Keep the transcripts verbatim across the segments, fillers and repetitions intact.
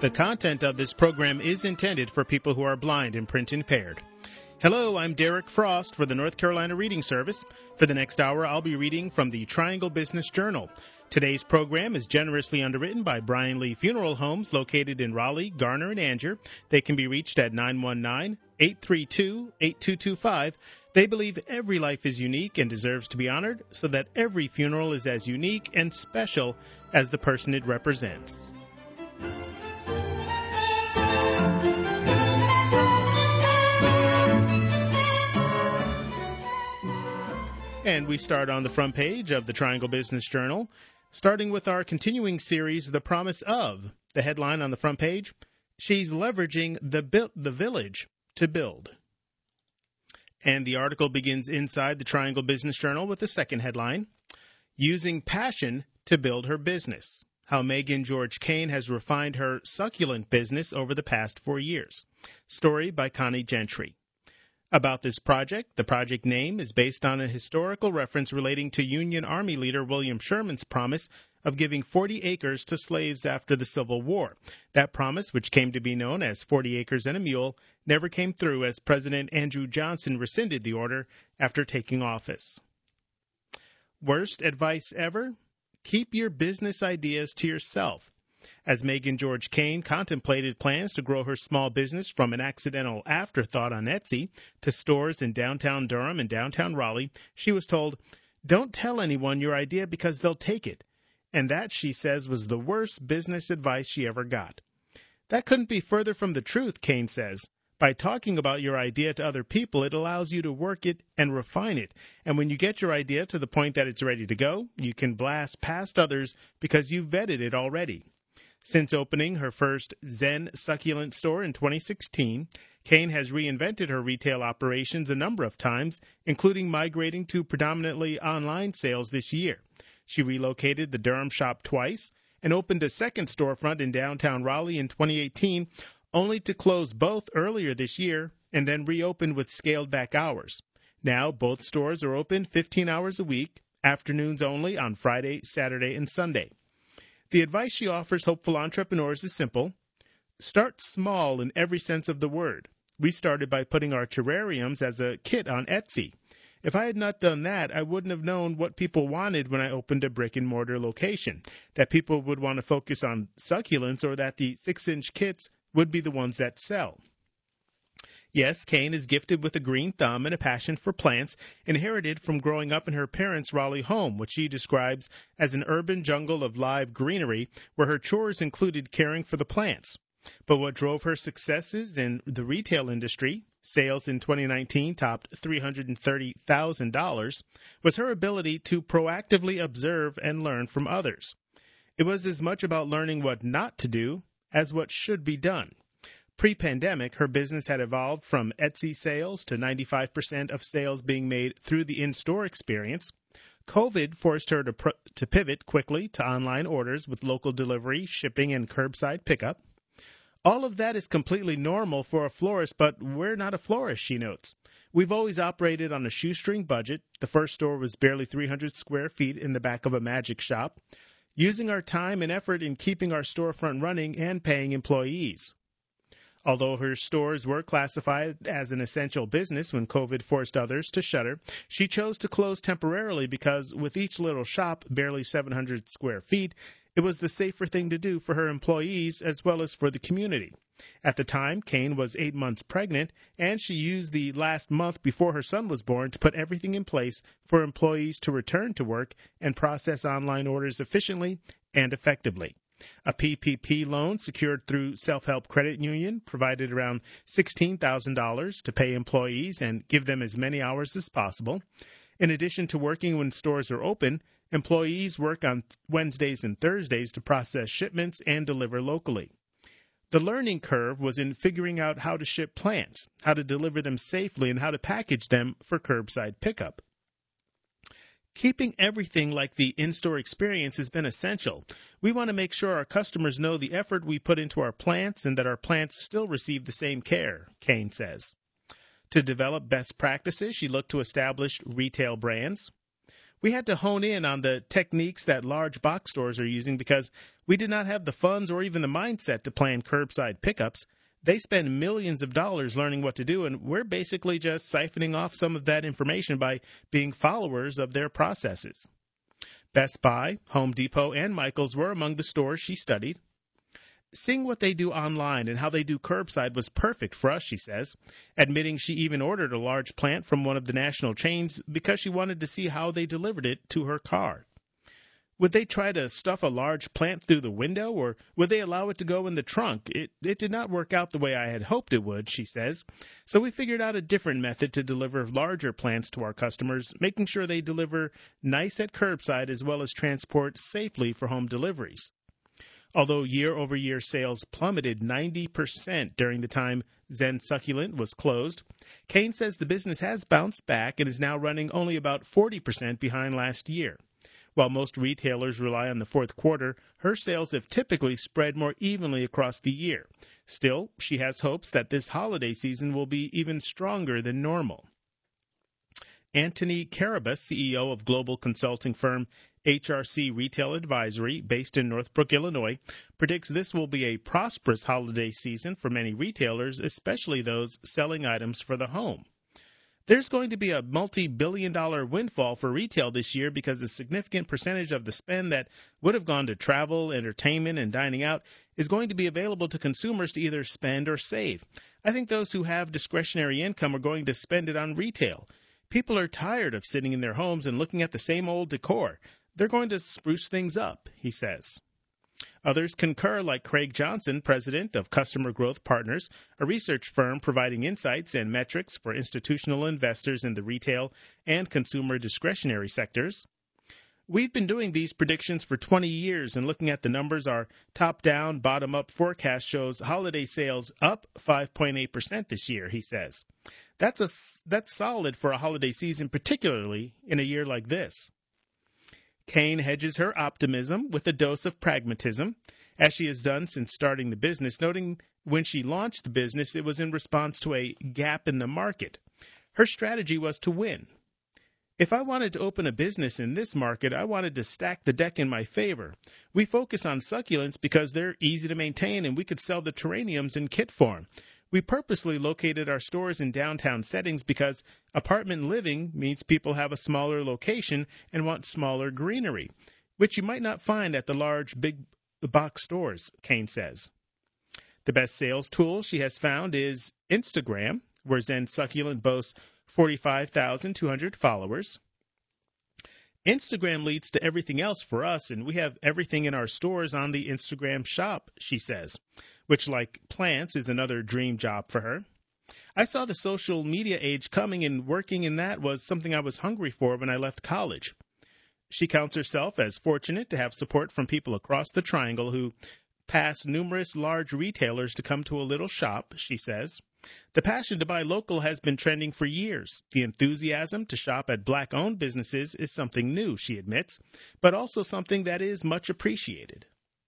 The content of this program is intended for people who are blind and print impaired. Hello, I'm Derek Frost for the North Carolina Reading Service. For the next hour, I'll be reading from the Triangle Business Journal. Today's program is generously underwritten by Brian Lee Funeral Homes located in Raleigh, Garner, and Angier. They can be reached at nine one nine, eight three two, eight two two five. They believe every life is unique and deserves to be honored, so that every funeral is as unique and special as the person it represents. And we start on the front page of the Triangle Business Journal, starting with our continuing series, The Promise Of. The headline on the front page, She's Leveraging the, bu- the Village to Build. And the article begins inside the Triangle Business Journal with the second headline, Using Passion to Build Her Business. How Megan George Kane has refined her succulent business over the past four years. Story by Connie Gentry. About this project, the project name is based on a historical reference relating to Union Army leader William Sherman's promise of giving forty acres to slaves after the Civil War. That promise, which came to be known as forty acres and a mule, never came through as President Andrew Johnson rescinded the order after taking office. Worst advice ever? Keep your business ideas to yourself. As Megan George Kane contemplated plans to grow her small business from an accidental afterthought on Etsy to stores in downtown Durham and downtown Raleigh, she was told, "Don't tell anyone your idea because they'll take it." And that, she says, was the worst business advice she ever got. That couldn't be further from the truth, Kane says. By talking about your idea to other people, it allows you to work it and refine it. And when you get your idea to the point that it's ready to go, you can blast past others because you've vetted it already. Since opening her first Zen succulent store in twenty sixteen, Kane has reinvented her retail operations a number of times, including migrating to predominantly online sales this year. She relocated the Durham shop twice and opened a second storefront in downtown Raleigh in twenty eighteen, only to close both earlier this year and then reopen with scaled-back hours. Now both stores are open fifteen hours a week, afternoons only on Friday, Saturday, and Sunday. The advice she offers hopeful entrepreneurs is simple. Start small in every sense of the word. We started by putting our terrariums as a kit on Etsy. If I had not done that, I wouldn't have known what people wanted when I opened a brick-and-mortar location, that people would want to focus on succulents or that the six-inch kits would be the ones that sell. Yes, Kane is gifted with a green thumb and a passion for plants, inherited from growing up in her parents' Raleigh home, which she describes as an urban jungle of live greenery, where her chores included caring for the plants. But what drove her successes in the retail industry, sales in twenty nineteen topped three hundred thirty thousand dollars, was her ability to proactively observe and learn from others. It was as much about learning what not to do as what should be done. Pre-pandemic, her business had evolved from Etsy sales to ninety-five percent of sales being made through the in-store experience. COVID forced her to, pr- to pivot quickly to online orders with local delivery, shipping, and curbside pickup. All of that is completely normal for a florist, but we're not a florist, she notes. We've always operated on a shoestring budget. The first store was barely three hundred square feet in the back of a magic shop, using our time and effort in keeping our storefront running and paying employees. Although her stores were classified as an essential business when COVID forced others to shutter, she chose to close temporarily because with each little shop, barely seven hundred square feet, it was the safer thing to do for her employees as well as for the community. At the time, Kane was eight months pregnant, and she used the last month before her son was born to put everything in place for employees to return to work and process online orders efficiently and effectively. A P P P loan secured through Self-Help Credit Union provided around sixteen thousand dollars to pay employees and give them as many hours as possible. In addition to working when stores are open, employees work on Wednesdays and Thursdays to process shipments and deliver locally. The learning curve was in figuring out how to ship plants, how to deliver them safely, and how to package them for curbside pickup. Keeping everything like the in-store experience has been essential. We want to make sure our customers know the effort we put into our plants and that our plants still receive the same care, Kane says. To develop best practices, she looked to establish retail brands. We had to hone in on the techniques that large box stores are using because we did not have the funds or even the mindset to plan curbside pickups. They spend millions of dollars learning what to do, and we're basically just siphoning off some of that information by being followers of their processes. Best Buy, Home Depot, and Michael's were among the stores she studied. Seeing what they do online and how they do curbside was perfect for us, she says, admitting she even ordered a large plant from one of the national chains because she wanted to see how they delivered it to her car. Would they try to stuff a large plant through the window, or would they allow it to go in the trunk? It, it did not work out the way I had hoped it would, she says. So we figured out a different method to deliver larger plants to our customers, making sure they deliver nice at curbside as well as transport safely for home deliveries. Although year-over-year sales plummeted ninety percent during the time Zen Succulent was closed, Kane says the business has bounced back and is now running only about forty percent behind last year. While most retailers rely on the fourth quarter, her sales have typically spread more evenly across the year. Still, she has hopes that this holiday season will be even stronger than normal. Anthony Carabas, C E O of global consulting firm H R C Retail Advisory, based in Northbrook, Illinois, predicts this will be a prosperous holiday season for many retailers, especially those selling items for the home. There's going to be a multi-billion dollar windfall for retail this year because a significant percentage of the spend that would have gone to travel, entertainment, and dining out is going to be available to consumers to either spend or save. I think those who have discretionary income are going to spend it on retail. People are tired of sitting in their homes and looking at the same old decor. They're going to spruce things up, he says. Others concur, like Craig Johnson, president of Customer Growth Partners, a research firm providing insights and metrics for institutional investors in the retail and consumer discretionary sectors. We've been doing these predictions for twenty years, and looking at the numbers, our top-down, bottom-up forecast shows holiday sales up five point eight percent this year, he says. That's a, that's solid for a holiday season, particularly in a year like this. Kane hedges her optimism with a dose of pragmatism, as she has done since starting the business, noting when she launched the business, it was in response to a gap in the market. Her strategy was to win. If I wanted to open a business in this market, I wanted to stack the deck in my favor. We focus on succulents because they're easy to maintain and we could sell the terrariums in kit form. We purposely located our stores in downtown settings because apartment living means people have a smaller location and want smaller greenery, which you might not find at the large big box stores, Kane says. The best sales tool she has found is Instagram, where Zen Succulent boasts forty-five thousand two hundred followers. Instagram leads to everything else for us, and we have everything in our stores on the Instagram shop, she says, which, like plants, is another dream job for her. I saw the social media age coming, and working in that was something I was hungry for when I left college. She counts herself as fortunate to have support from people across the Triangle who pass numerous large retailers to come to a little shop, she says. The passion to buy local has been trending for years. The enthusiasm to shop at black-owned businesses is something new, she admits, but also something that is much appreciated.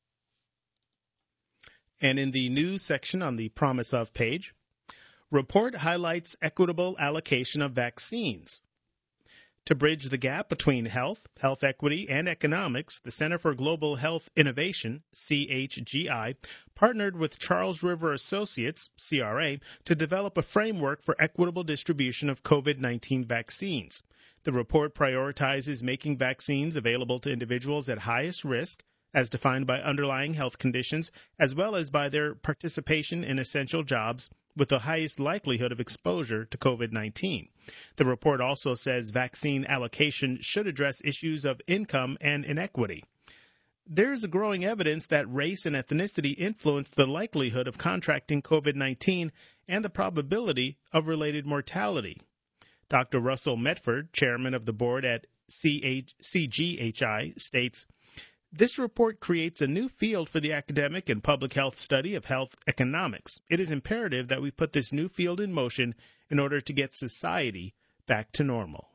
And in the news section on the Promise Of page, report highlights equitable allocation of vaccines. To bridge the gap between health, health equity, and economics, the Center for Global Health Innovation, C H G I, partnered with Charles River Associates, C R A, to develop a framework for equitable distribution of COVID nineteen vaccines. The report prioritizes making vaccines available to individuals at highest risk, as defined by underlying health conditions, as well as by their participation in essential jobs with the highest likelihood of exposure to COVID nineteen. The report also says vaccine allocation should address issues of income and inequity. There is a growing evidence that race and ethnicity influence the likelihood of contracting COVID nineteen and the probability of related mortality. Doctor Russell Medford, chairman of the board at C G H I, states, "This report creates a new field for the academic and public health study of health economics. It is imperative that we put this new field in motion in order to get society back to normal."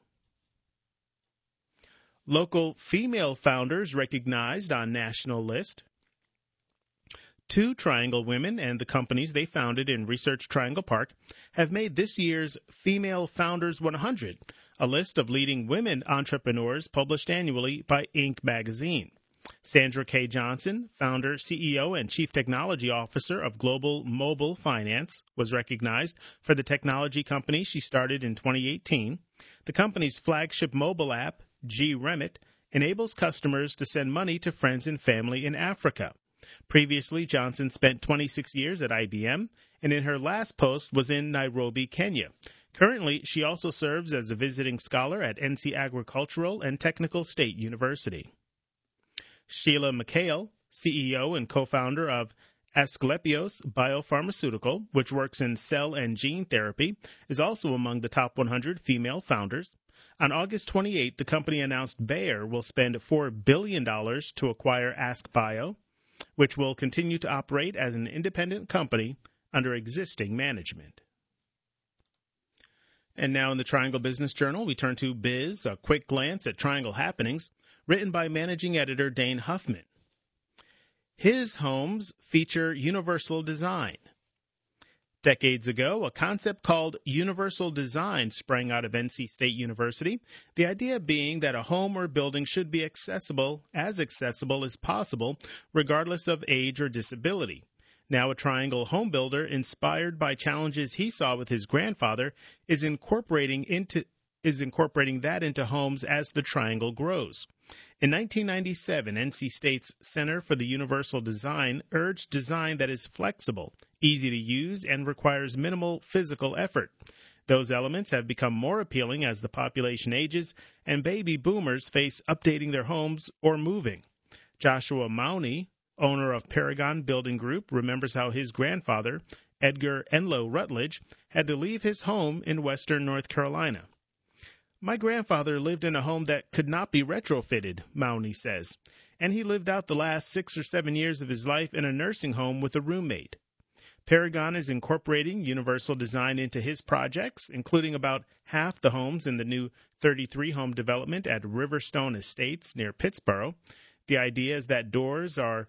Local female founders recognized on national list. Two Triangle women and the companies they founded in Research Triangle Park have made this year's Female Founders one hundred, a list of leading women entrepreneurs published annually by Inc magazine. Sandra K. Johnson, founder, C E O, and Chief Technology Officer of Global Mobile Finance, was recognized for the technology company she started in twenty eighteen. The company's flagship mobile app, G-Remit, enables customers to send money to friends and family in Africa. Previously, Johnson spent twenty-six years at I B M, and in her last post was in Nairobi, Kenya. Currently, she also serves as a visiting scholar at N C Agricultural and Technical State University. Sheila McHale, C E O and co-founder of Asclepios Biopharmaceutical, which works in cell and gene therapy, is also among the top one hundred female founders. On August twenty-eighth, the company announced Bayer will spend four billion dollars to acquire AskBio, which will continue to operate as an independent company under existing management. And now in the Triangle Business Journal, we turn to Biz, a quick glance at Triangle happenings, written by managing editor Dane Huffman. His homes feature universal design. Decades ago, a concept called universal design sprang out of N C State University, the idea being that a home or building should be accessible, as accessible as possible, regardless of age or disability. Now a Triangle home builder, inspired by challenges he saw with his grandfather, is incorporating into is incorporating that into homes as the Triangle grows. In nineteen ninety-seven, N C State's Center for the Universal Design urged design that is flexible, easy to use, and requires minimal physical effort. Those elements have become more appealing as the population ages and baby boomers face updating their homes or moving. Joshua Mauney, owner of Paragon Building Group, remembers how his grandfather, Edgar Enlow Rutledge, had to leave his home in western North Carolina. My grandfather lived in a home that could not be retrofitted, Mauney says, and he lived out the last six or seven years of his life in a nursing home with a roommate. Paragon is incorporating universal design into his projects, including about half the homes in the new thirty-three home development at Riverstone Estates near Pittsburgh. The idea is that doors are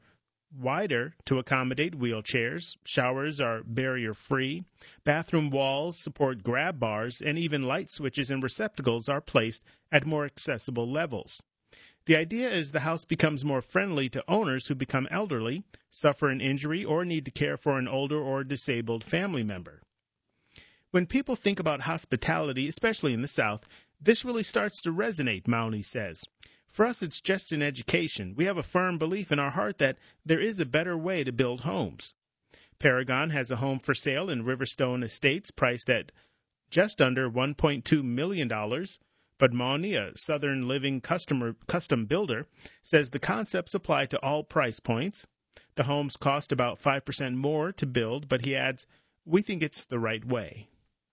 wider to accommodate wheelchairs, showers are barrier-free, bathroom walls support grab bars, and even light switches and receptacles are placed at more accessible levels. The idea is the house becomes more friendly to owners who become elderly, suffer an injury, or need to care for an older or disabled family member. When people think about hospitality, especially in the South, this really starts to resonate, Mauney says. For us, it's just an education. We have a firm belief in our heart that there is a better way to build homes. Paragon has a home for sale in Riverstone Estates priced at just under one point two million dollars, but Mauney, a Southern Living customer, custom builder, says the concepts apply to all price points. The homes cost about five percent more to build, but he adds, we think it's the right way.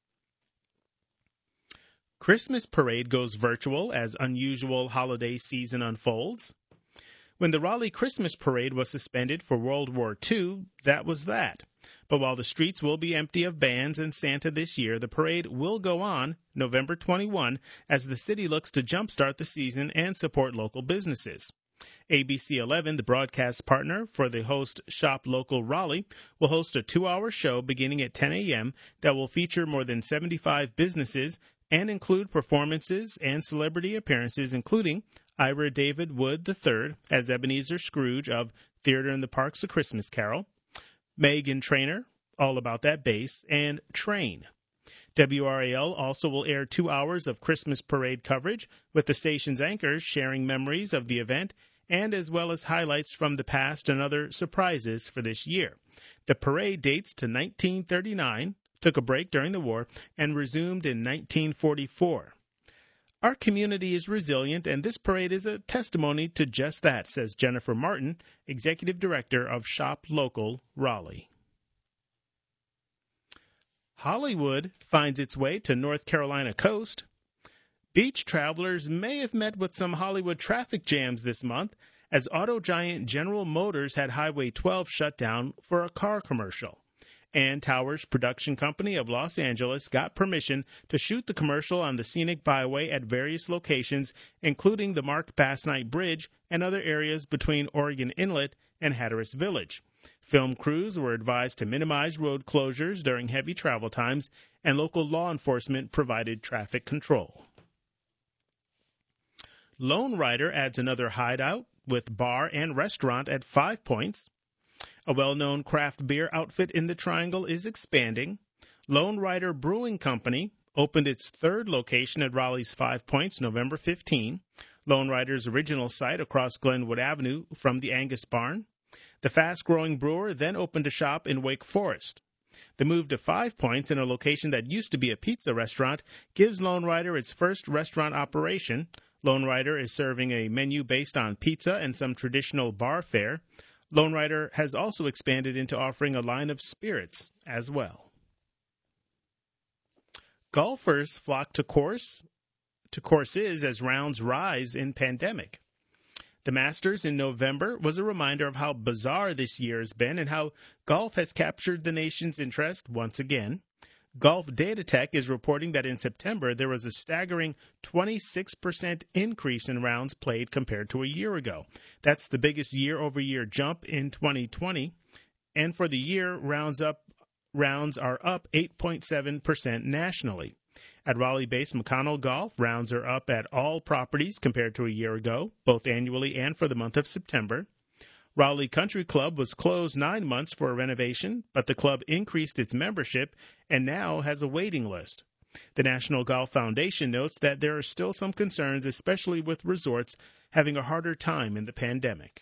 Christmas parade goes virtual as unusual holiday season unfolds. When the Raleigh Christmas parade was suspended for World War Two, that was that. But while the streets will be empty of bands and Santa this year, the parade will go on November twenty-first as the city looks to jumpstart the season and support local businesses. A B C eleven, the broadcast partner for the host Shop Local Raleigh, will host a two-hour show beginning at ten a.m. that will feature more than seventy-five businesses and include performances and celebrity appearances, including Ira David Wood the third as Ebenezer Scrooge of Theater in the Park's A Christmas Carol, Meghan Trainor, All About That Bass, and Train. W R A L also will air two hours of Christmas parade coverage, with the station's anchors sharing memories of the event and as well as highlights from the past and other surprises for this year. The parade dates to nineteen thirty-nine, took a break during the war, and resumed in nineteen forty-four. Our community is resilient, and this parade is a testimony to just that, says Jennifer Martin, Executive Director of Shop Local Raleigh. Hollywood finds its way to North Carolina coast. Beach travelers may have met with some Hollywood traffic jams this month, as auto giant General Motors had Highway twelve shut down for a car commercial. Ann Towers Production Company of Los Angeles got permission to shoot the commercial on the scenic byway at various locations, including the Mark Bass Knight Bridge and other areas between Oregon Inlet and Hatteras Village. Film crews were advised to minimize road closures during heavy travel times, and local law enforcement provided traffic control. Lone Rider adds another hideout with bar and restaurant at Five Points. A well-known craft beer outfit in the Triangle is expanding. Lone Rider Brewing Company opened its third location at Raleigh's Five Points November fifteenth, Lone Rider's original site across Glenwood Avenue from the Angus Barn. The fast-growing brewer then opened a shop in Wake Forest. The move to Five Points, in a location that used to be a pizza restaurant, gives Lone Rider its first restaurant operation. Lone Rider is serving a menu based on pizza and some traditional bar fare. Lone Rider has also expanded into offering a line of spirits as well. Golfers flock to course to courses as rounds rise in pandemic. The Masters in November was a reminder of how bizarre this year has been and how golf has captured the nation's interest once again. Golf Datatech is reporting that in September there was a staggering twenty-six percent increase in rounds played compared to a year ago. That's the biggest year-over-year jump in twenty twenty. And for the year, rounds up rounds are up eight point seven percent nationally. At Raleigh-based McConnell Golf, rounds are up at all properties compared to a year ago, both annually and for the month of September. Raleigh Country Club was closed nine months for a renovation, but the club increased its membership and now has a waiting list. The National Golf Foundation notes that there are still some concerns, especially with resorts having a harder time in the pandemic.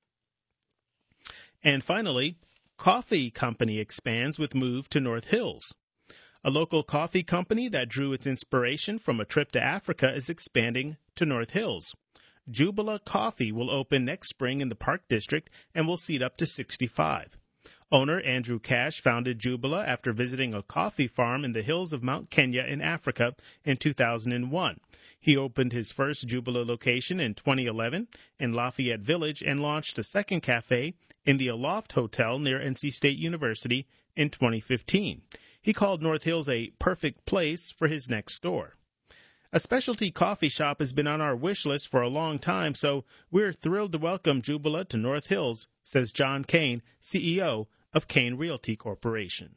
And finally, coffee company expands with move to North Hills. A local coffee company that drew its inspiration from a trip to Africa is expanding to North Hills. Jubila Coffee will open next spring in the Park District and will seat up to sixty-five. Owner Andrew Cash founded Jubila after visiting a coffee farm in the hills of Mount Kenya in Africa in two thousand one. He opened his first Jubila location in twenty eleven in Lafayette Village and launched a second cafe in the Aloft Hotel near N C State University in twenty fifteen. He called North Hills a perfect place for his next store. A specialty coffee shop has been on our wish list for a long time, so we're thrilled to welcome Jubila to North Hills, says John Kane, C E O of Kane Realty Corporation.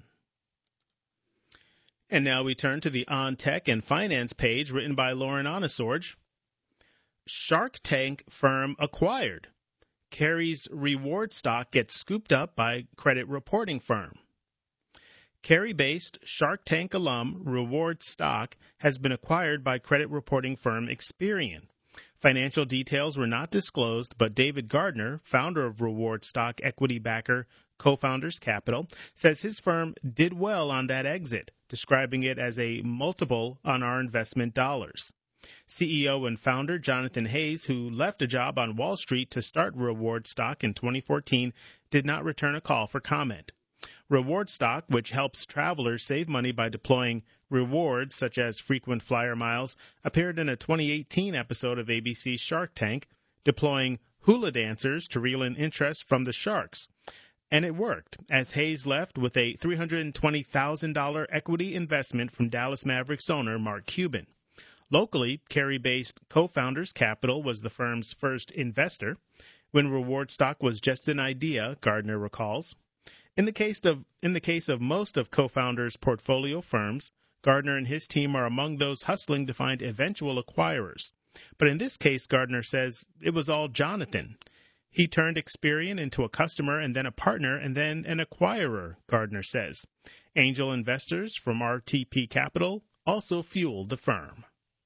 And now we turn to the On Tech and Finance page written by Lauren Onesorge. Shark Tank firm acquired. Carrie's reward stock gets scooped up by credit reporting firm. Cary-based Shark Tank alum Reward Stock has been acquired by credit reporting firm Experian. Financial details were not disclosed, but David Gardner, founder of Reward Stock equity backer Co-Founders Capital, says his firm did well on that exit, describing it as a multiple on our investment dollars. C E O and founder Jonathan Hayes, who left a job on Wall Street to start Reward Stock in twenty fourteen, did not return a call for comment. Reward Stock, which helps travelers save money by deploying rewards such as frequent flyer miles, appeared in a twenty eighteen episode of A B C's Shark Tank, deploying hula dancers to reel in interest from the sharks. And it worked, as Hayes left with a three hundred twenty thousand dollars equity investment from Dallas Mavericks owner Mark Cuban. Locally, Cary-based Co-Founders Capital was the firm's first investor, when Reward Stock was just an idea, Gardner recalls. In the case of in the case of most of Co-Founders' portfolio firms, Gardner and his team are among those hustling to find eventual acquirers. But in this case, Gardner says it was all Jonathan. He turned Experian into a customer and then a partner and then an acquirer, Gardner says. Angel investors from R T P Capital also fueled the firm.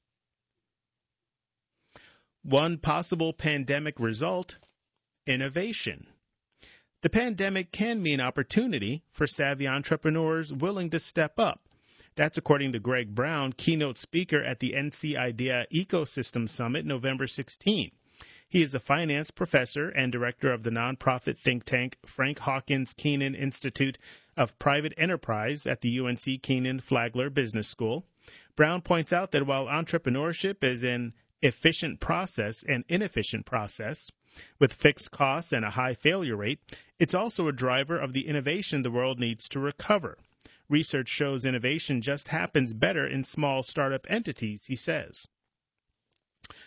One possible pandemic result, innovation. The pandemic can mean opportunity for savvy entrepreneurs willing to step up. That's according to Greg Brown, keynote speaker at the N C IDEA Ecosystem Summit November sixteenth. He is a finance professor and director of the nonprofit think tank Frank Hawkins Keenan Institute of Private Enterprise at the U N C Keenan Flagler Business School. Brown points out that while entrepreneurship is an efficient process and inefficient process, with fixed costs and a high failure rate, it's also a driver of the innovation the world needs to recover. Research shows innovation just happens better in small startup entities, he says.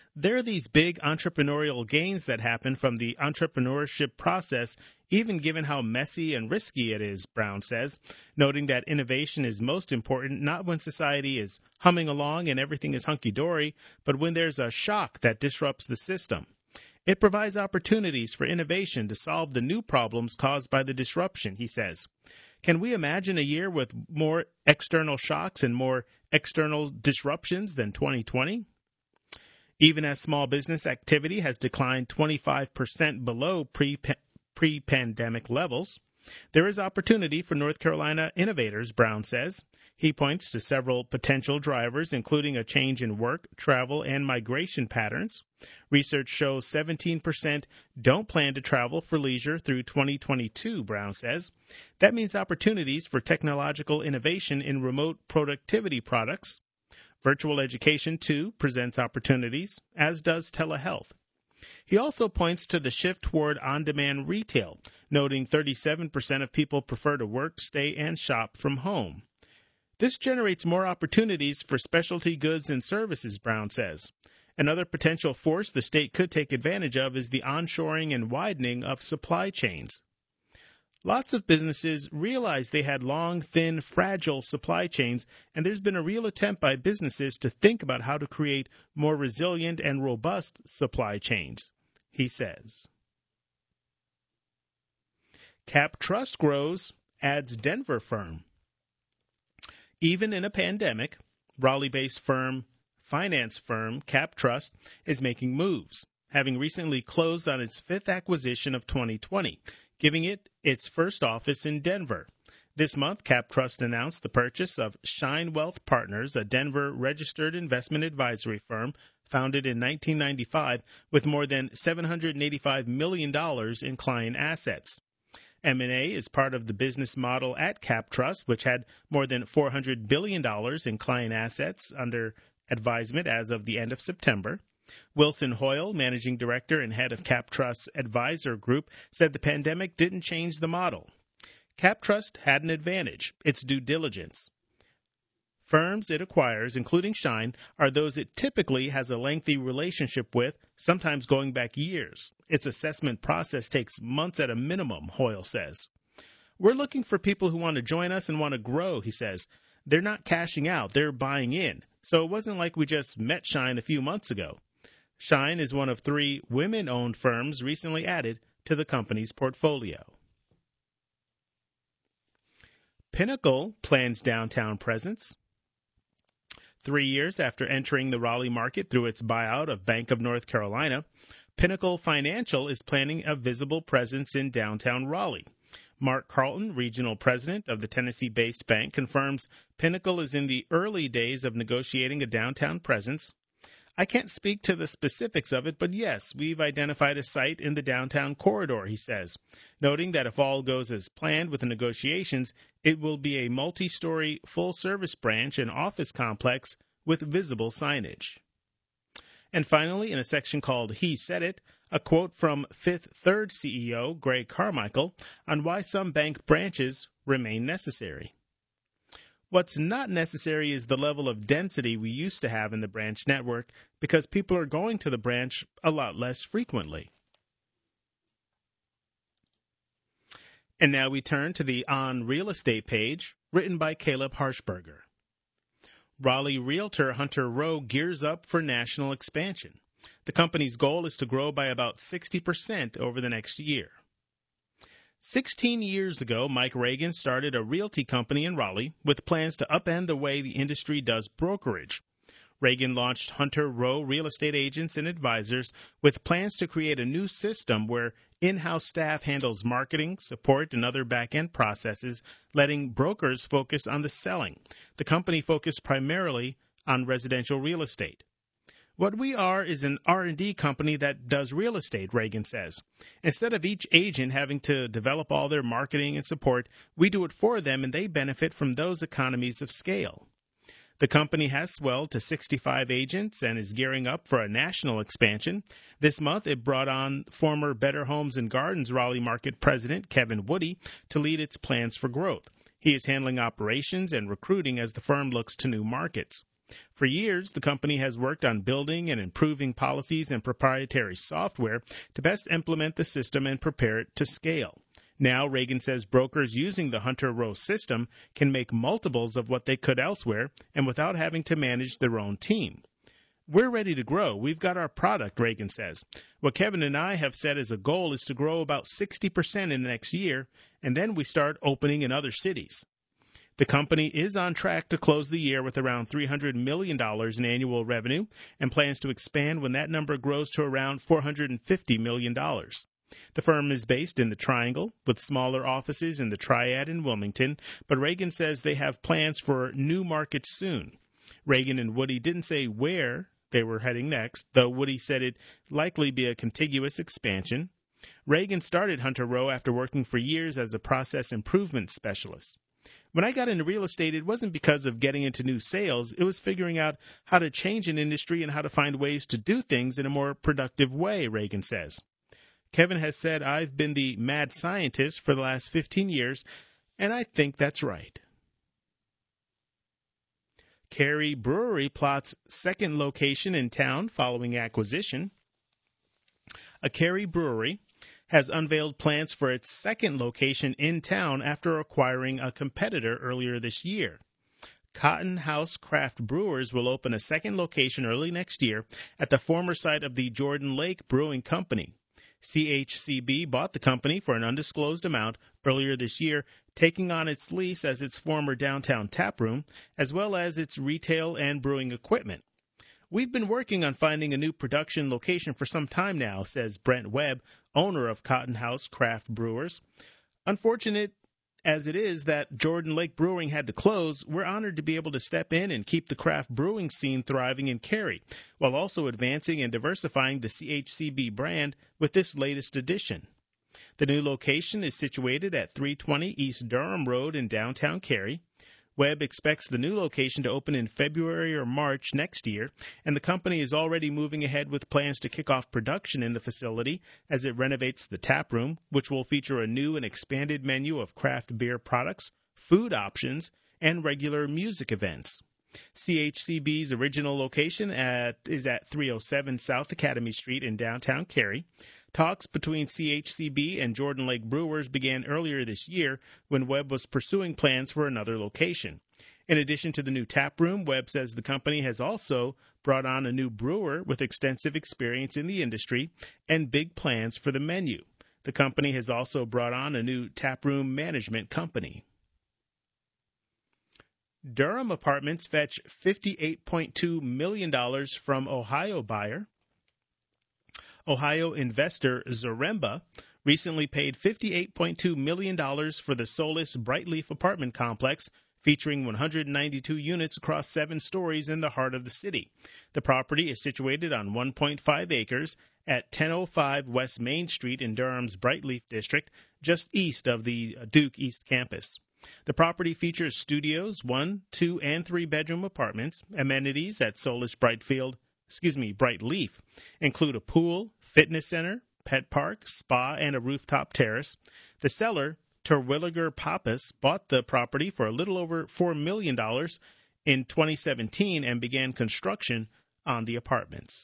There are these big entrepreneurial gains that happen from the entrepreneurship process, even given how messy and risky it is, Brown says, noting that innovation is most important not when society is humming along and everything is hunky-dory, but when there's a shock that disrupts the system. It provides opportunities for innovation to solve the new problems caused by the disruption, he says. Can we imagine a year with more external shocks and more external disruptions than twenty twenty? Even as small business activity has declined twenty-five percent below pre pre-pandemic levels, there is opportunity for North Carolina innovators, Brown says. He points to several potential drivers, including a change in work, travel, and migration patterns. Research shows seventeen percent don't plan to travel for leisure through twenty twenty-two, Brown says. That means opportunities for technological innovation in remote productivity products. Virtual education, too, presents opportunities, as does telehealth. He also points to the shift toward on-demand retail, noting thirty-seven percent of people prefer to work, stay, and shop from home. This generates more opportunities for specialty goods and services, Brown says. Another potential force the state could take advantage of is the onshoring and widening of supply chains. Lots of businesses realized they had long, thin, fragile supply chains, and there's been a real attempt by businesses to think about how to create more resilient and robust supply chains, he says. Cap Trust grows, adds Denver firm. Even in a pandemic, Raleigh-based firm, finance firm Cap Trust is making moves, having recently closed on its fifth acquisition of twenty twenty, giving it its first office in Denver. This month, Cap Trust announced the purchase of Shine Wealth Partners, a Denver-registered investment advisory firm founded in nineteen ninety-five with more than seven hundred eighty-five million dollars in client assets. M and A is part of the business model at Cap Trust, which had more than four hundred billion dollars in client assets under advisement as of the end of September. Wilson Hoyle, managing director and head of Cap Trust's advisor group, said the pandemic didn't change the model. Cap Trust had an advantage, its due diligence. Firms it acquires, including Shine, are those it typically has a lengthy relationship with, sometimes going back years. Its assessment process takes months at a minimum, Hoyle says. We're looking for people who want to join us and want to grow, he says. They're not cashing out, they're buying in. So it wasn't like we just met Shine a few months ago. Shine is one of three women-owned firms recently added to the company's portfolio. Pinnacle plans downtown presence. Three years after entering the Raleigh market through its buyout of Bank of North Carolina, Pinnacle Financial is planning a visible presence in downtown Raleigh. Mark Carlton, regional president of the Tennessee-based bank, confirms Pinnacle is in the early days of negotiating a downtown presence. I can't speak to the specifics of it, but yes, we've identified a site in the downtown corridor, he says, noting that if all goes as planned with the negotiations, it will be a multi-story full-service branch and office complex with visible signage. And finally, in a section called He Said It, a quote from Fifth Third C E O Greg Carmichael on why some bank branches remain necessary. What's not necessary is the level of density we used to have in the branch network because people are going to the branch a lot less frequently. And now we turn to the On Real Estate page, written by Caleb Harshberger. Raleigh realtor Hunter Rowe gears up for national expansion. The company's goal is to grow by about sixty percent over the next year. Sixteen years ago, Mike Reagan started a realty company in Raleigh with plans to upend the way the industry does brokerage. Reagan launched Hunter Rowe Real Estate Agents and Advisors with plans to create a new system where in-house staff handles marketing, support, and other back-end processes, letting brokers focus on the selling. The company focused primarily on residential real estate. What we are is an R and D company that does real estate, Reagan says. Instead of each agent having to develop all their marketing and support, we do it for them and they benefit from those economies of scale. The company has swelled to sixty-five agents and is gearing up for a national expansion. This month, it brought on former Better Homes and Gardens Raleigh Market President Kevin Woody to lead its plans for growth. He is handling operations and recruiting as the firm looks to new markets. For years, the company has worked on building and improving policies and proprietary software to best implement the system and prepare it to scale. Now, Reagan says brokers using the Hunter Row system can make multiples of what they could elsewhere and without having to manage their own team. We're ready to grow. We've got our product, Reagan says. What Kevin and I have set as a goal is to grow about sixty percent in the next year, and then we start opening in other cities. The company is on track to close the year with around three hundred million dollars in annual revenue and plans to expand when that number grows to around four hundred fifty million dollars. The firm is based in the Triangle, with smaller offices in the Triad and Wilmington, but Reagan says they have plans for new markets soon. Reagan and Woody didn't say where they were heading next, though Woody said it'd likely be a contiguous expansion. Reagan started Hunter Row after working for years as a process improvement specialist. When I got into real estate, it wasn't because of getting into new sales. It was figuring out how to change an industry and how to find ways to do things in a more productive way, Reagan says. Kevin has said I've been the mad scientist for the last fifteen years, and I think that's right. Cary Brewery plots second location in town following acquisition. A Cary Brewery has unveiled plans for its second location in town after acquiring a competitor earlier this year. Cotton House Craft Brewers will open a second location early next year at the former site of the Jordan Lake Brewing Company. C H C B bought the company for an undisclosed amount earlier this year, taking on its lease as its former downtown taproom, as well as its retail and brewing equipment. We've been working on finding a new production location for some time now, says Brent Webb, owner of Cotton House Craft Brewers. Unfortunate as it is that Jordan Lake Brewing had to close, we're honored to be able to step in and keep the craft brewing scene thriving in Cary, while also advancing and diversifying the C H C B brand with this latest addition. The new location is situated at three twenty East Durham Road in downtown Cary. Webb expects the new location to open in February or March next year, and the company is already moving ahead with plans to kick off production in the facility as it renovates the tap room, which will feature a new and expanded menu of craft beer products, food options, and regular music events. C H C B's original location at, is at three oh seven South Academy Street in downtown Cary. Talks between C H C B and Jordan Lake Brewers began earlier this year when Webb was pursuing plans for another location. In addition to the new tap room, Webb says the company has also brought on a new brewer with extensive experience in the industry and big plans for the menu. The company has also brought on a new tap room management company. Durham Apartments fetch fifty-eight point two million dollars from Ohio buyer. Ohio investor Zaremba recently paid fifty-eight point two million dollars for the Solis Brightleaf apartment complex, featuring one hundred ninety-two units across seven stories in the heart of the city. The property is situated on one point five acres at ten oh five West Main Street in Durham's Brightleaf district, just east of the Duke East campus. The property features studios, one, two, and three-bedroom apartments. Amenities at Solis Brightfield, excuse me, Brightleaf include a pool, fitness center, pet park, spa, and a rooftop terrace. The seller, Terwilliger Pappas, bought the property for a little over four million dollars in twenty seventeen and began construction on the apartments.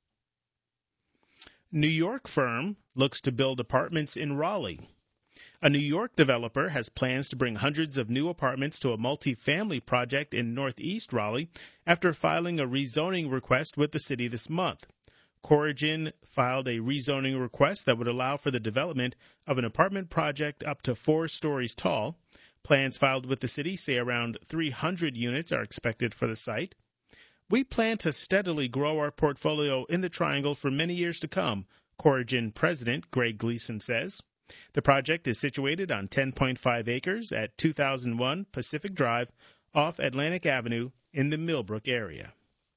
New York firm looks to build apartments in Raleigh. A New York developer has plans to bring hundreds of new apartments to a multi-family project in northeast Raleigh after filing a rezoning request with the city this month. Corrigan filed a rezoning request that would allow for the development of an apartment project up to four stories tall. Plans filed with the city say around three hundred units are expected for the site. We plan to steadily grow our portfolio in the Triangle for many years to come, Corrigan President Greg Gleason says. The project is situated on ten point five acres at two thousand one Pacific Drive off Atlantic Avenue in the Millbrook area.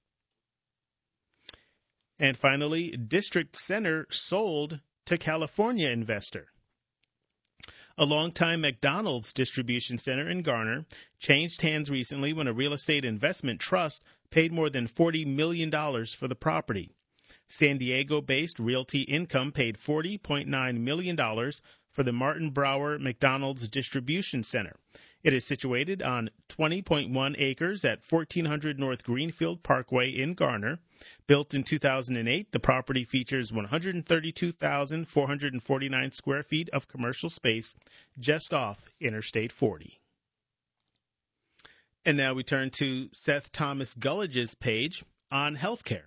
And finally, District Center sold to California investor. A longtime McDonald's distribution center in Garner changed hands recently when a real estate investment trust paid more than forty million dollars for the property. San Diego-based Realty Income paid forty point nine million dollars for the Martin Brower McDonald's Distribution Center. It is situated on twenty point one acres at fourteen hundred North Greenfield Parkway in Garner. Built in two thousand eight, the property features one hundred thirty-two thousand four hundred forty-nine square feet of commercial space just off Interstate forty. And now we turn to Seth Thomas Gulledge's page on healthcare.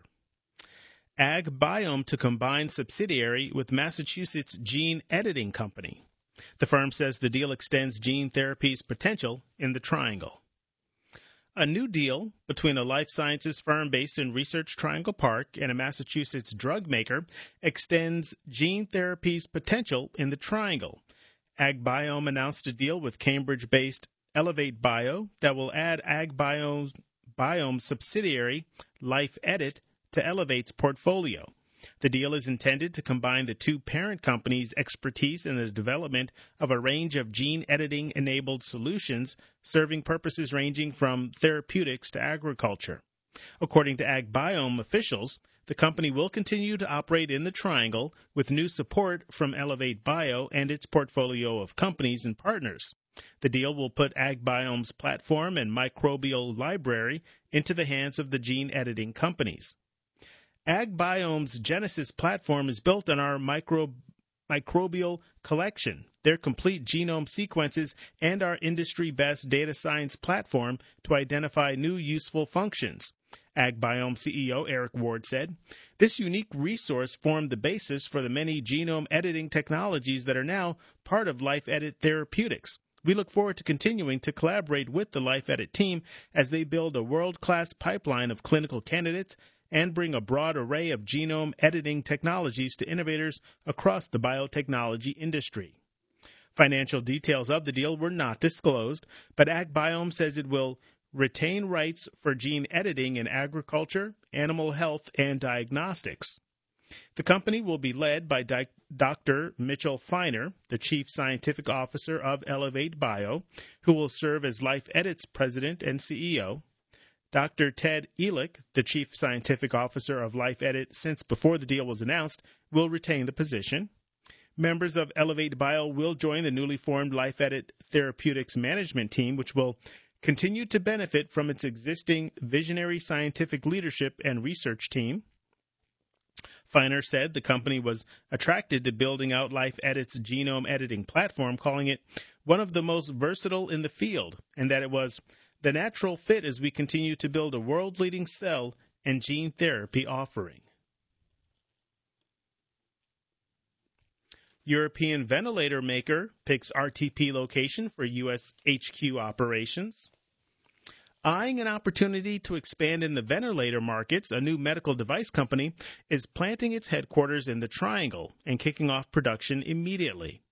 Ag Biome to combine subsidiary with Massachusetts Gene Editing Company. The firm says the deal extends gene therapy's potential in the Triangle. A new deal between a life sciences firm based in Research Triangle Park and a Massachusetts drug maker extends gene therapy's potential in the Triangle. Ag Biome announced a deal with Cambridge-based Elevate Bio that will add Ag Biome's Biome subsidiary Life Edit to Elevate's portfolio. The deal is intended to combine the two parent companies' expertise in the development of a range of gene editing-enabled solutions serving purposes ranging from therapeutics to agriculture. According to Ag Biome officials, the company will continue to operate in the Triangle with new support from Elevate Bio and its portfolio of companies and partners. The deal will put Ag Biome's platform and microbial library into the hands of the gene editing companies. Ag Biome's Genesis platform is built on our micro, microbial collection, their complete genome sequences, and our industry-best data science platform to identify new useful functions. Ag Biome C E O Eric Ward said, "This unique resource formed the basis for the many genome editing technologies that are now part of LifeEdit Therapeutics. We look forward to continuing to collaborate with the LifeEdit team as they build a world-class pipeline of clinical candidates and bring a broad array of genome editing technologies to innovators across the biotechnology industry." Financial details of the deal were not disclosed, but Ag Biome says it will retain rights for gene editing in agriculture, animal health, and diagnostics. The company will be led by Doctor Mitchell Feiner, the Chief Scientific Officer of Elevate Bio, who will serve as LifeEdit's president and C E O. Doctor Ted Elick, the Chief Scientific Officer of LifeEdit since before the deal was announced, will retain the position. Members of Elevate Bio will join the newly formed LifeEdit Therapeutics management team, which will continue to benefit from its existing visionary scientific leadership and research team. Feiner said the company was attracted to building out LifeEdit's genome editing platform, calling it one of the most versatile in the field, and that it was the natural fit as we continue to build a world-leading cell and gene therapy offering. European ventilator maker picks R T P location for U S H Q operations. Eyeing an opportunity to expand in the ventilator markets, a new medical device company is planting its headquarters in the Triangle and kicking off production immediately.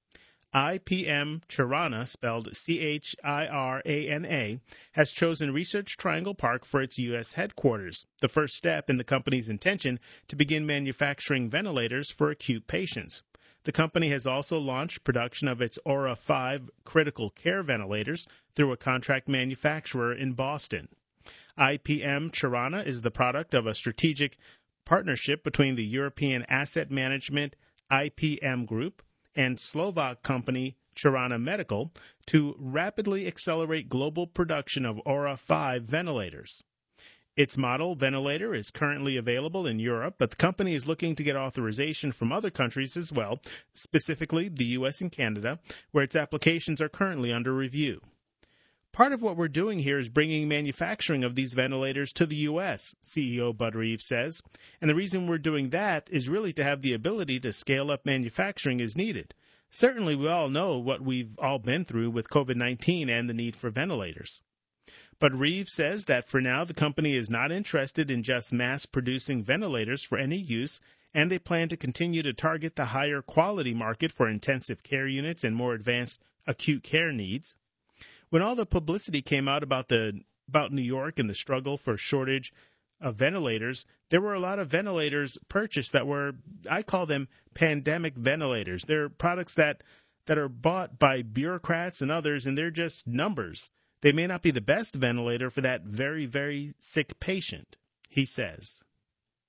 I P M Chirana, spelled C H I R A N A, has chosen Research Triangle Park for its U S headquarters, the first step in the company's intention to begin manufacturing ventilators for acute patients. The company has also launched production of its Aura five critical care ventilators through a contract manufacturer in Boston. I P M Chirana is the product of a strategic partnership between the European Asset Management I P M Group and Slovak company Chirana Medical to rapidly accelerate global production of Aura five ventilators. Its model ventilator is currently available in Europe, but the company is looking to get authorization from other countries as well, specifically the U S and Canada, where its applications are currently under review. Part of what we're doing here is bringing manufacturing of these ventilators to the U S, C E O Bud Reeve says, and the reason we're doing that is really to have the ability to scale up manufacturing as needed. Certainly, we all know what we've all been through with COVID nineteen and the need for ventilators. But Reeve says that for now the company is not interested in just mass-producing ventilators for any use, and they plan to continue to target the higher quality market for intensive care units and more advanced acute care needs. When all the publicity came out about the about New York and the struggle for shortage of ventilators, there were a lot of ventilators purchased that were, I call them pandemic ventilators. They're products that, that are bought by bureaucrats and others, and they're just numbers. They may not be the best ventilator for that very, very sick patient, he says.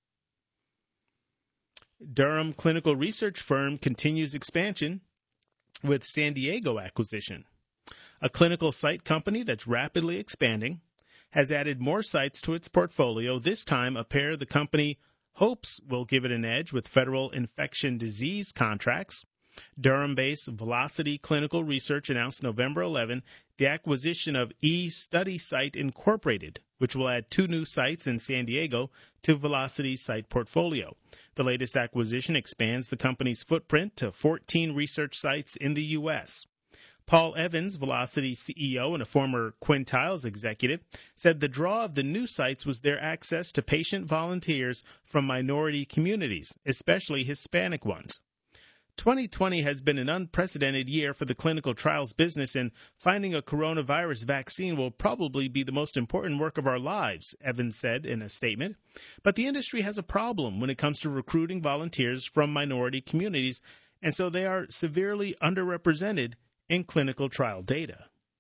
Durham clinical research firm continues expansion. with San Diego acquisition. A clinical site company that's rapidly expanding has added more sites to its portfolio, this time a pair the company hopes will give it an edge with federal infection disease contracts. Durham-based Velocity Clinical Research announced November eleventh the acquisition of E-Study Site Incorporated, which will add two new sites in San Diego to Velocity's site portfolio. The latest acquisition expands the company's footprint to fourteen research sites in the U S Paul Evans, Velocity C E O and a former Quintiles executive, said the draw of the new sites was their access to patient volunteers from minority communities, especially Hispanic ones. twenty twenty has been an unprecedented year for the clinical trials business, and finding a coronavirus vaccine will probably be the most important work of our lives, Evans said in a statement. But the industry has a problem when it comes to recruiting volunteers from minority communities, and so they are severely underrepresented in clinical trial data.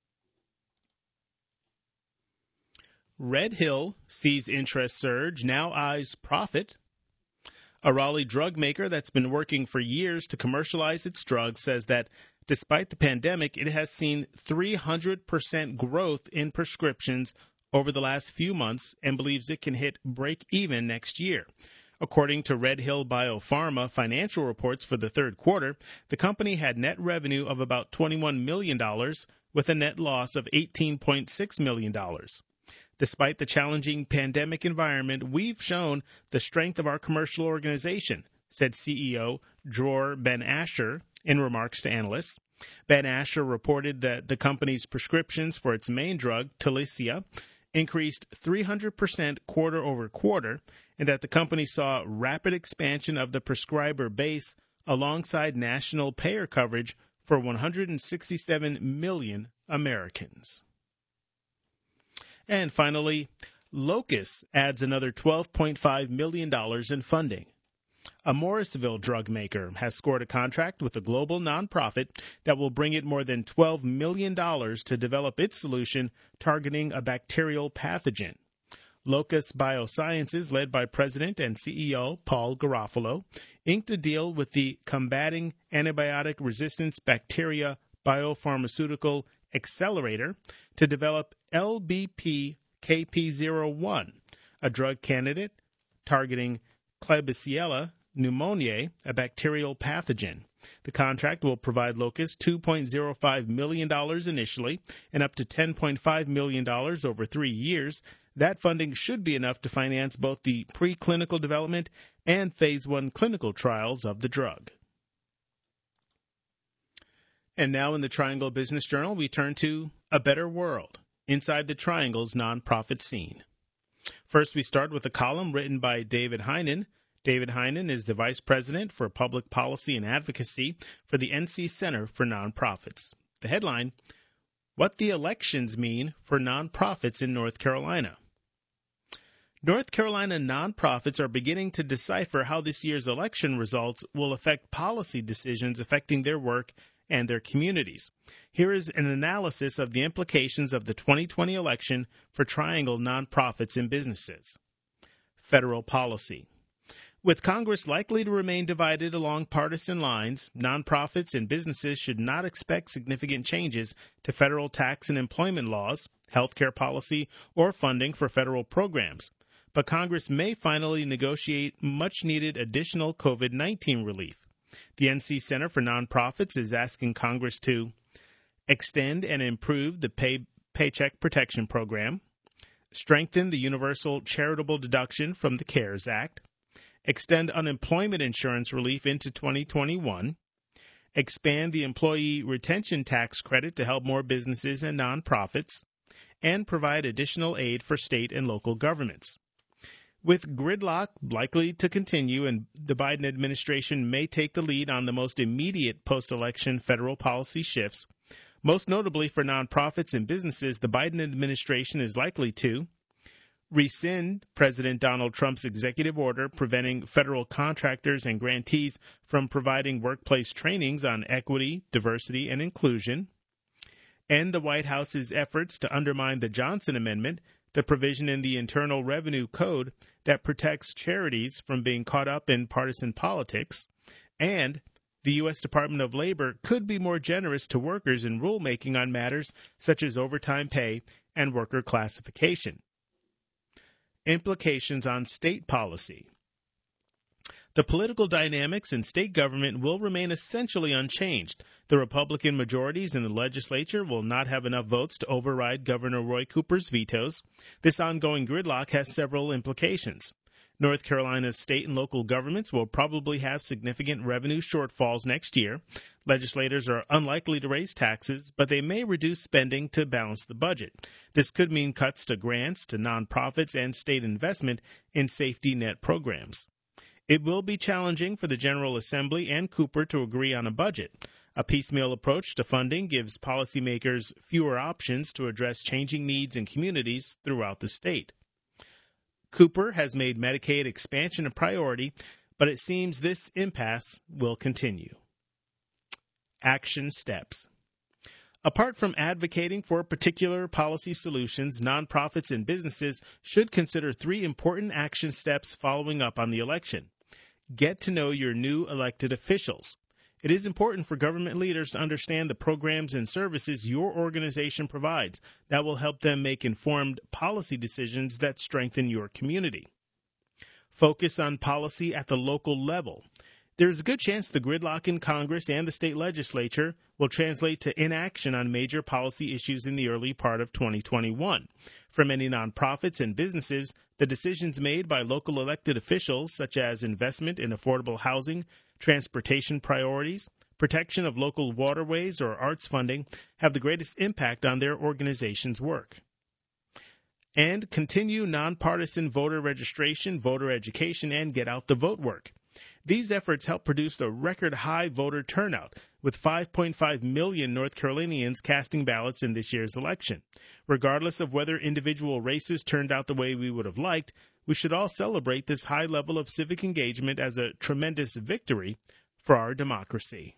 Red Hill sees interest surge, now eyes profit. A Raleigh drug maker that's been working for years to commercialize its drugs says that despite the pandemic, it has seen three hundred percent growth in prescriptions over the last few months and believes it can hit break even next year. According to Red Hill Biopharma financial reports for the third quarter, the company had net revenue of about twenty-one million dollars with a net loss of eighteen point six million dollars. Despite the challenging pandemic environment, we've shown the strength of our commercial organization, said C E O Dror Ben-Asher in remarks to analysts. Ben-Asher reported that the company's prescriptions for its main drug, Talicia, increased three hundred percent quarter over quarter, and that the company saw rapid expansion of the prescriber base alongside national payer coverage for one hundred sixty-seven million Americans. And finally, Locus adds another twelve point five million dollars in funding. A Morrisville drug maker has scored a contract with a global nonprofit that will bring it more than twelve million dollars to develop its solution targeting a bacterial pathogen. Locus Biosciences, led by President and C E O Paul Garofalo, inked a deal with the Combating Antibiotic Resistance Bacteria Biopharmaceutical Accelerator to develop L B P K P zero one, a drug candidate targeting Klebsiella pneumoniae, a bacterial pathogen. The contract will provide Locus two point zero five million dollars initially and up to ten point five million dollars over three years. That funding should be enough to finance both the preclinical development and phase one clinical trials of the drug. And now in the Triangle Business Journal, we turn to A Better World, inside the Triangle's nonprofit scene. First, we start with a column written by David Heinen. David Heinen is the Vice President for Public Policy and Advocacy for the N C Center for Nonprofits. The headline, What the Elections Mean for Nonprofits in North Carolina. North Carolina nonprofits are beginning to decipher how this year's election results will affect policy decisions affecting their work and their communities. Here is an analysis of the implications of the twenty twenty election for Triangle nonprofits and businesses. Federal policy. With Congress likely to remain divided along partisan lines, nonprofits and businesses should not expect significant changes to federal tax and employment laws, healthcare policy, or funding for federal programs. But Congress may finally negotiate much-needed additional COVID nineteen relief. The N C Center for Nonprofits is asking Congress to extend and improve the pay, Paycheck Protection Program, strengthen the universal charitable deduction from the CARES Act, extend unemployment insurance relief into twenty twenty-one, expand the employee retention tax credit to help more businesses and nonprofits, and provide additional aid for state and local governments. With gridlock likely to continue and the Biden administration may take the lead on the most immediate post-election federal policy shifts, most notably for nonprofits and businesses, the Biden administration is likely to rescind President Donald Trump's executive order preventing federal contractors and grantees from providing workplace trainings on equity, diversity, and inclusion, end the White House's efforts to undermine the Johnson Amendment, the provision in the Internal Revenue Code that protects charities from being caught up in partisan politics, and The U S Department of Labor could be more generous to workers in rulemaking on matters such as overtime pay and worker classification. Implications on state policy. The political dynamics in state government will remain essentially unchanged. The Republican majorities in the legislature will not have enough votes to override Governor Roy Cooper's vetoes. This ongoing gridlock has several implications. North Carolina's state and local governments will probably have significant revenue shortfalls next year. Legislators are unlikely to raise taxes, but they may reduce spending to balance the budget. This could mean cuts to grants, to nonprofits, and state investment in safety net programs. It will be challenging for the General Assembly and Cooper to agree on a budget. A piecemeal approach to funding gives policymakers fewer options to address changing needs in communities throughout the state. Cooper has made Medicaid expansion a priority, but it seems this impasse will continue. Action steps. Apart from advocating for particular policy solutions, nonprofits and businesses should consider three important action steps following up on the election. Get to know your new elected officials. It is important for government leaders to understand the programs and services your organization provides that will help them make informed policy decisions that strengthen your community. Focus on policy at the local level. There is a good chance the gridlock in Congress and the state legislature will translate to inaction on major policy issues in the early part of twenty twenty-one. For many nonprofits and businesses, the decisions made by local elected officials, such as investment in affordable housing, transportation priorities, protection of local waterways, or arts funding, have the greatest impact on their organization's work. And continue nonpartisan voter registration, voter education, and get-out-the-vote work. These efforts help produce a record-high voter turnout, with five point five million North Carolinians casting ballots in this year's election. Regardless of whether individual races turned out the way we would have liked, we should all celebrate this high level of civic engagement as a tremendous victory for our democracy.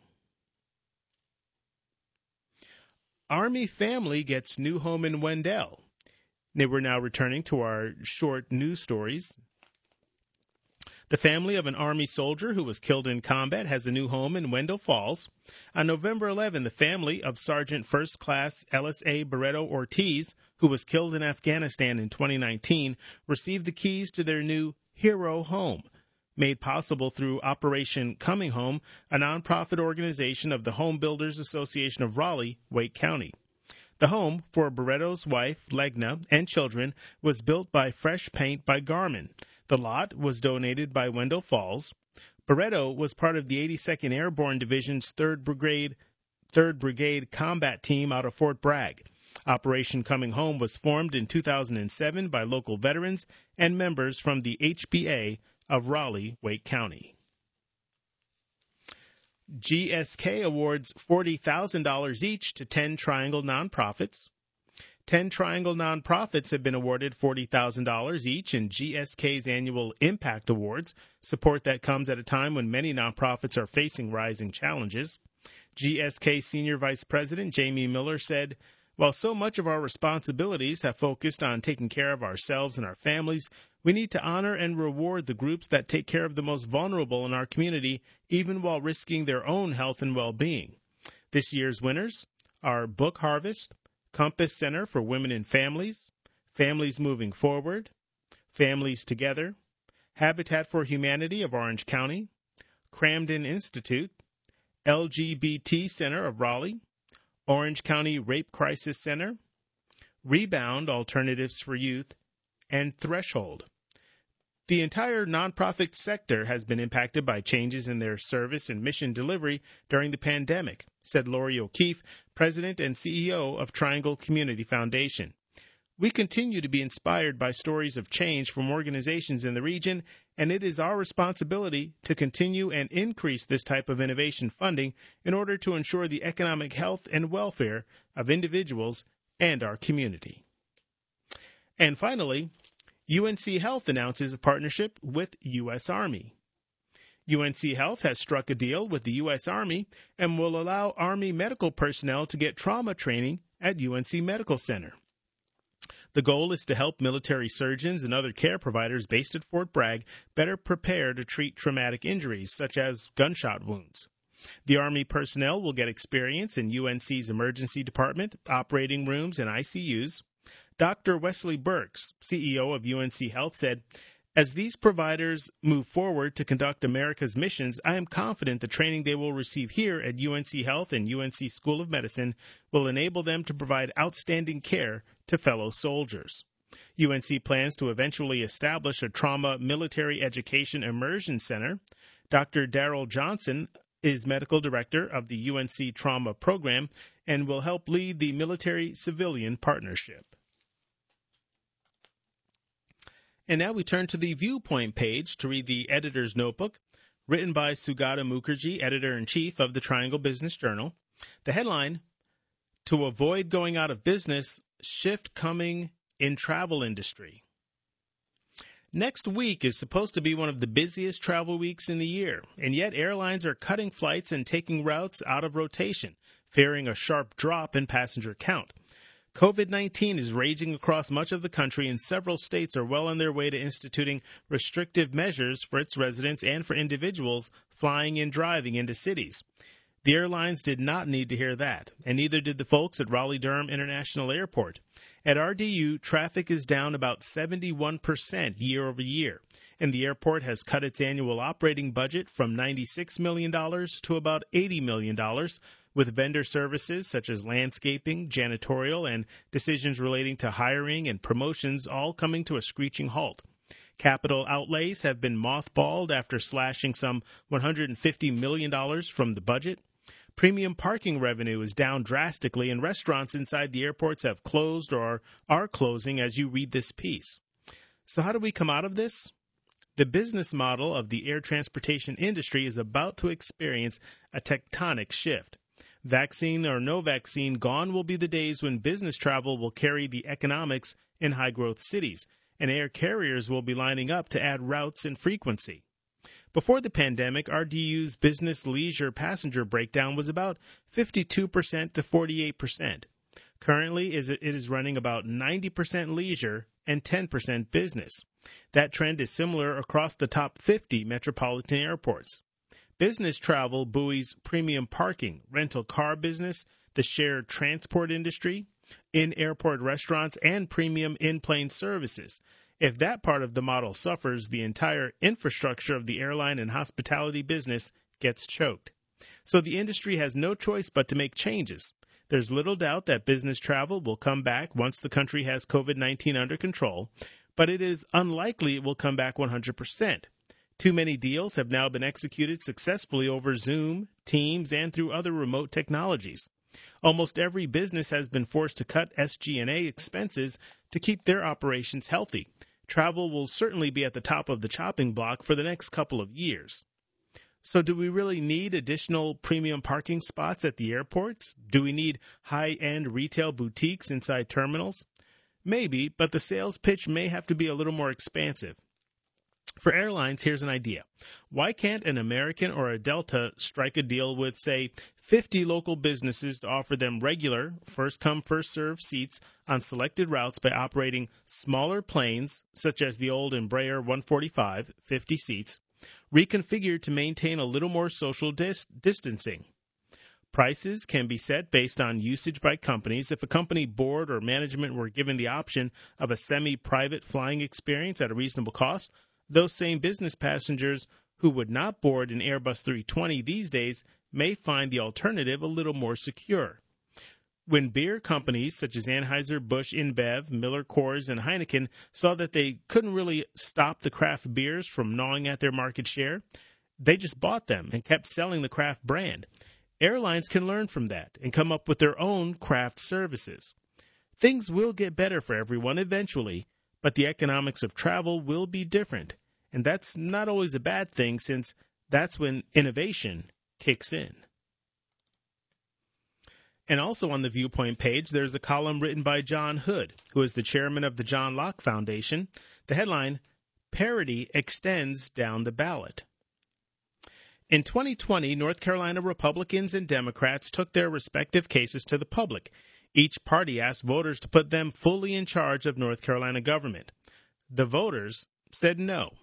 Army family gets new home in Wendell. We're now returning to our short news stories. The family of an Army soldier who was killed in combat has a new home in Wendell Falls. On November eleventh, the family of Sergeant First Class L S A Barreto Ortiz, who was killed in Afghanistan in twenty nineteen, received the keys to their new Hero Home, made possible through Operation Coming Home, a nonprofit organization of the Home Builders Association of Raleigh, Wake County. The home for Barreto's wife, Legna, and children was built by Fresh Paint by Garmin. The lot was donated by Wendell Falls. Barreto was part of the eighty-second Airborne Division's third Brigade, third Brigade Combat Team out of Fort Bragg. Operation Coming Home was formed in two thousand seven by local veterans and members from the H B A of Raleigh, Wake County. G S K awards forty thousand dollars each to ten Triangle nonprofits. Ten Triangle nonprofits have been awarded forty thousand dollars each in G S K's annual Impact Awards, support that comes at a time when many nonprofits are facing rising challenges. G S K Senior Vice President Jamie Miller said, "While so much of our responsibilities have focused on taking care of ourselves and our families, we need to honor and reward the groups that take care of the most vulnerable in our community, even while risking their own health and well-being." This year's winners are Book Harvest, Compass Center for Women and Families, Families Moving Forward, Families Together, Habitat for Humanity of Orange County, Cramden Institute, L G B T Center of Raleigh, Orange County Rape Crisis Center, Rebound Alternatives for Youth, and Threshold. The entire nonprofit sector has been impacted by changes in their service and mission delivery during the pandemic, said Lori O'Keefe, President and C E O of Triangle Community Foundation. We continue to be inspired by stories of change from organizations in the region, and it is our responsibility to continue and increase this type of innovation funding in order to ensure the economic health and welfare of individuals and our community. And finally, U N C Health announces a partnership with U S Army. U N C Health has struck a deal with the U S Army and will allow Army medical personnel to get trauma training at U N C Medical Center. The goal is to help military surgeons and other care providers based at Fort Bragg better prepare to treat traumatic injuries, such as gunshot wounds. The Army personnel will get experience in U N C's emergency department, operating rooms, and I C Us. Doctor Wesley Burks, C E O of U N C Health, said, "As these providers move forward to conduct America's missions, I am confident the training they will receive here at U N C Health and U N C School of Medicine will enable them to provide outstanding care to fellow soldiers." U N C plans to eventually establish a trauma military education immersion center. Doctor Darrell Johnson is medical director of the U N C Trauma Program and will help lead the military-civilian partnership. And now we turn to the Viewpoint page to read the editor's notebook, written by Sugata Mukherjee, editor-in-chief of the Triangle Business Journal. The headline, "To Avoid Going Out of Business, Shift Coming in Travel Industry." Next week is supposed to be one of the busiest travel weeks in the year, and yet airlines are cutting flights and taking routes out of rotation, fearing a sharp drop in passenger count. COVID nineteen is raging across much of the country, and several states are well on their way to instituting restrictive measures for its residents and for individuals flying and driving into cities. The airlines did not need to hear that, and neither did the folks at Raleigh-Durham International Airport. At R D U, traffic is down about seventy-one percent year over year, and the airport has cut its annual operating budget from ninety-six million dollars to about eighty million dollars, with vendor services such as landscaping, janitorial, and decisions relating to hiring and promotions all coming to a screeching halt. Capital outlays have been mothballed after slashing some one hundred fifty million dollars from the budget. Premium parking revenue is down drastically, and restaurants inside the airports have closed or are closing as you read this piece. So how do we come out of this? The business model of the air transportation industry is about to experience a tectonic shift. Vaccine or no vaccine, gone will be the days when business travel will carry the economics in high-growth cities, and air carriers will be lining up to add routes and frequency. Before the pandemic, R D U's business leisure passenger breakdown was about fifty-two percent to forty-eight percent. Currently, it is running about ninety percent leisure and ten percent business. That trend is similar across the top fifty metropolitan airports. Business travel buoys premium parking, rental car business, the shared transport industry, in-airport restaurants, and premium in-plane services. If that part of the model suffers, the entire infrastructure of the airline and hospitality business gets choked. So the industry has no choice but to make changes. There's little doubt that business travel will come back once the country has COVID nineteen under control, but it is unlikely it will come back one hundred percent. Too many deals have now been executed successfully over Zoom, Teams, and through other remote technologies. Almost every business has been forced to cut S G and A expenses to keep their operations healthy. Travel will certainly be at the top of the chopping block for the next couple of years. So do we really need additional premium parking spots at the airports? Do we need high-end retail boutiques inside terminals? Maybe, but the sales pitch may have to be a little more expansive. For airlines, here's an idea. Why can't an American or a Delta strike a deal with, say, fifty local businesses to offer them regular, first-come, first-served seats on selected routes by operating smaller planes, such as the old Embraer one forty-five, fifty seats, reconfigured to maintain a little more social dis- distancing? Prices can be set based on usage by companies. If a company board or management were given the option of a semi-private flying experience at a reasonable cost, those same business passengers who would not board an Airbus three twenty these days may find the alternative a little more secure. When beer companies such as Anheuser-Busch InBev, Miller Coors, and Heineken saw that they couldn't really stop the craft beers from gnawing at their market share, they just bought them and kept selling the craft brand. Airlines can learn from that and come up with their own craft services. Things will get better for everyone eventually, but the economics of travel will be different. And that's not always a bad thing, since that's when innovation kicks in. And also on the Viewpoint page, there's a column written by John Hood, who is the chairman of the John Locke Foundation. The headline, "Parity Extends Down the Ballot." In twenty twenty, North Carolina Republicans and Democrats took their respective cases to the public. Each party asked voters to put them fully in charge of North Carolina government. The voters said no.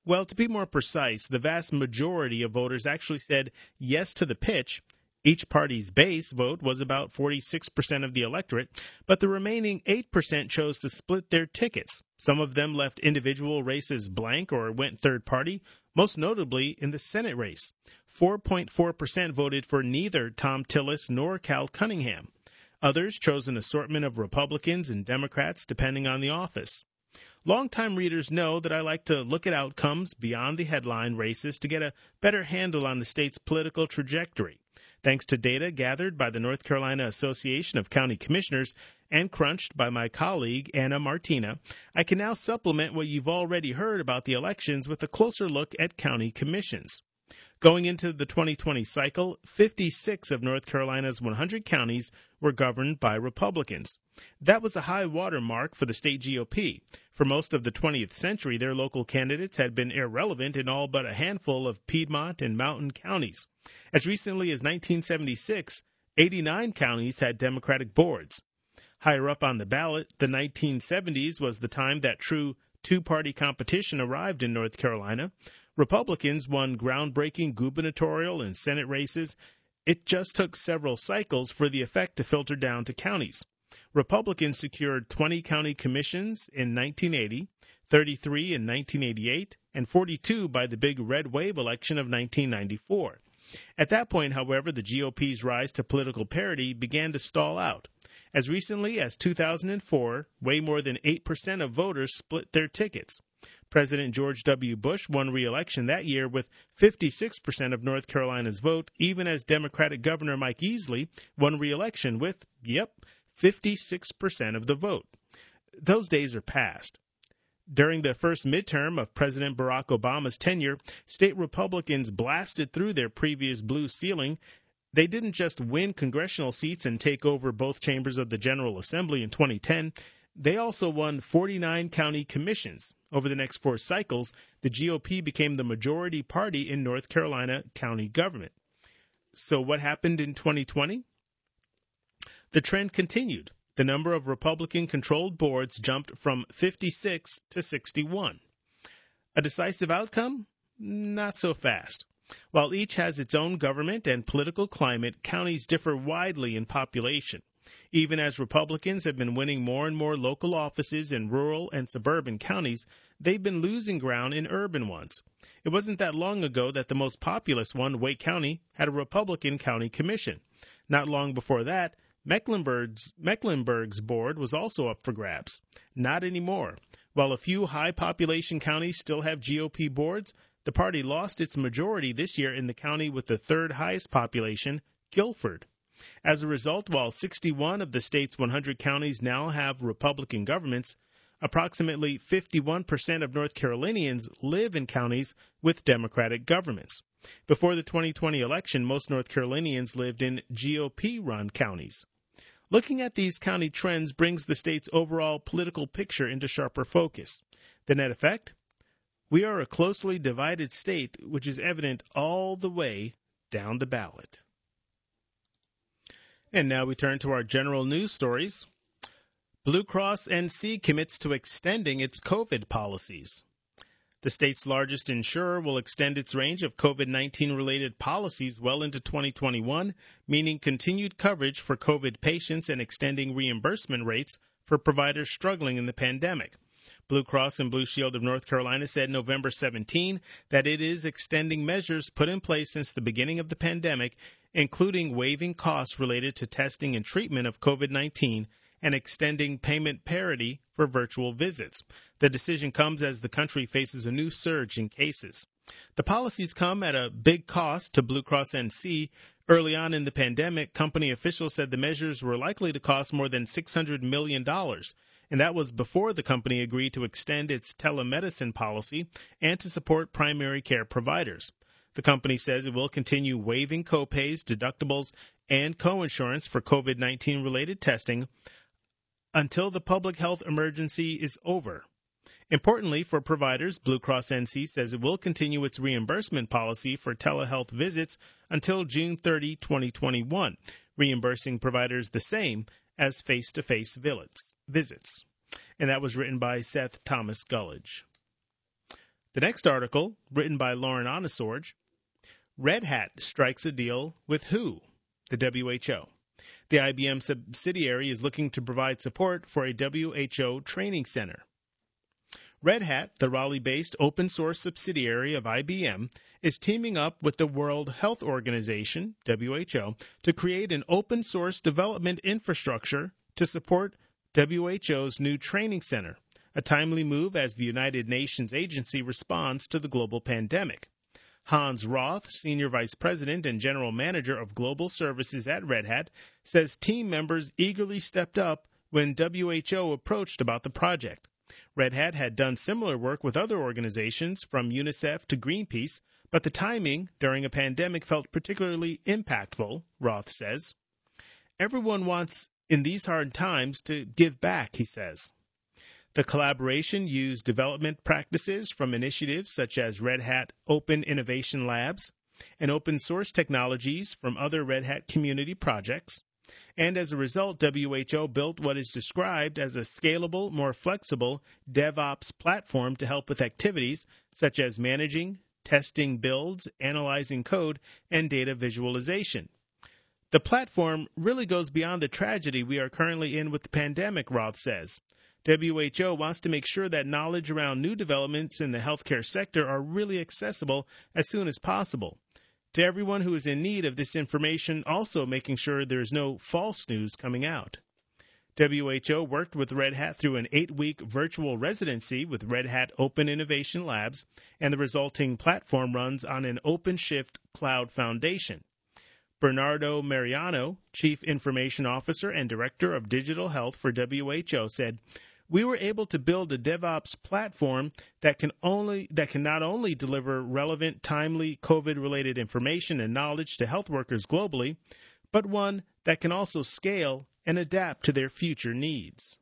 Well, to be more precise, the vast majority of voters actually said yes to the pitch. Each party's base vote was about forty-six percent of the electorate, but the remaining eight percent chose to split their tickets. Some of them left individual races blank or went third party, most notably in the Senate race. four point four percent voted for neither Thom Tillis nor Cal Cunningham. Others chose an assortment of Republicans and Democrats depending on the office. Longtime readers know that I like to look at outcomes beyond the headline races to get a better handle on the state's political trajectory. Thanks to data gathered by the North Carolina Association of County Commissioners and crunched by my colleague Anna Martina, I can now supplement what you've already heard about the elections with a closer look at county commissions. Going into the twenty twenty cycle, fifty-six of North Carolina's one hundred counties were governed by Republicans. That was a high water mark for the state G O P. For most of the twentieth century, their local candidates had been irrelevant in all but a handful of Piedmont and mountain counties. As recently as nineteen seventy-six, eighty-nine counties had Democratic boards. Higher up on the ballot, the nineteen seventies was the time that true two-party competition arrived in North Carolina. Republicans won groundbreaking gubernatorial and Senate races. It just took several cycles for the effect to filter down to counties. Republicans secured twenty county commissions in nineteen eighty, thirty-three in nineteen eighty-eight, and forty-two by the big red wave election of nineteen ninety-four. At that point, however, the G O P's rise to political parity began to stall out. As recently as two thousand four, way more than eight percent of voters split their tickets. President George W. Bush won re-election that year with fifty-six percent of North Carolina's vote, even as Democratic Governor Mike Easley won re-election with, yep, fifty-six percent of the vote. Those days are past. During the first midterm of President Barack Obama's tenure, state Republicans blasted through their previous blue ceiling. They didn't just win congressional seats and take over both chambers of the General Assembly in twenty ten. They also won forty-nine county commissions. Over the next four cycles, the G O P became the majority party in North Carolina county government. So what happened in twenty twenty? The trend continued. The number of Republican-controlled boards jumped from fifty-six to sixty-one. A decisive outcome? Not so fast. While each has its own government and political climate, counties differ widely in population. Even as Republicans have been winning more and more local offices in rural and suburban counties, they've been losing ground in urban ones. It wasn't that long ago that the most populous one, Wake County, had a Republican county commission. Not long before that, Mecklenburg's, Mecklenburg's board was also up for grabs. Not anymore. While a few high-population counties still have G O P boards, the party lost its majority this year in the county with the third highest population, Guilford. As a result, while sixty-one of the state's one hundred counties now have Republican governments, approximately fifty-one percent of North Carolinians live in counties with Democratic governments. Before the twenty twenty election, most North Carolinians lived in G O P-run counties. Looking at these county trends brings the state's overall political picture into sharper focus. The net effect? We are a closely divided state, which is evident all the way down the ballot. And now we turn to our general news stories. Blue Cross N C commits to extending its COVID policies. The state's largest insurer will extend its range of COVID nineteen-related policies well into twenty twenty-one, meaning continued coverage for COVID patients and extending reimbursement rates for providers struggling in the pandemic. Blue Cross and Blue Shield of North Carolina said November seventeenth that it is extending measures put in place since the beginning of the pandemic, including waiving costs related to testing and treatment of COVID nineteen and extending payment parity for virtual visits. The decision comes as the country faces a new surge in cases. The policies come at a big cost to Blue Cross N C. Early on in the pandemic, company officials said the measures were likely to cost more than six hundred million dollars, and that was before the company agreed to extend its telemedicine policy and to support primary care providers. The company says it will continue waiving copays, deductibles, and coinsurance for COVID nineteen-related testing until the public health emergency is over. Importantly, for providers, Blue Cross N C says it will continue its reimbursement policy for telehealth visits until June thirtieth, twenty twenty-one, reimbursing providers the same as face-to-face visits. And that was written by Seth Thomas Gullidge. The next article, written by Lauren Onesorge, Red Hat strikes a deal with W H O, the W H O. The I B M subsidiary is looking to provide support for a W H O training center. Red Hat, the Raleigh-based open-source subsidiary of I B M, is teaming up with the World Health Organization, W H O, to create an open-source development infrastructure to support W H O's new training center, a timely move as the United Nations agency responds to the global pandemic. Hans Roth, Senior Vice President and General Manager of Global Services at Red Hat, says team members eagerly stepped up when W H O approached about the project. Red Hat had done similar work with other organizations, from UNICEF to Greenpeace, but the timing during a pandemic felt particularly impactful, Roth says. Everyone wants, in these hard times, to give back, he says. The collaboration used development practices from initiatives such as Red Hat Open Innovation Labs and open source technologies from other Red Hat community projects. And as a result, W H O built what is described as a scalable, more flexible DevOps platform to help with activities such as managing, testing builds, analyzing code, and data visualization. The platform really goes beyond the tragedy we are currently in with the pandemic, Roth says. W H O wants to make sure that knowledge around new developments in the healthcare sector are really accessible as soon as possible. To everyone who is in need of this information, also making sure there is no false news coming out. W H O worked with Red Hat through an eight-week virtual residency with Red Hat Open Innovation Labs, and the resulting platform runs on an OpenShift cloud foundation. Bernardo Mariano, Chief Information Officer and Director of Digital Health for W H O, said, "We were able to build a DevOps platform that can only that can not only deliver relevant, timely COVID-related information and knowledge to health workers globally, but one that can also scale and adapt to their future needs."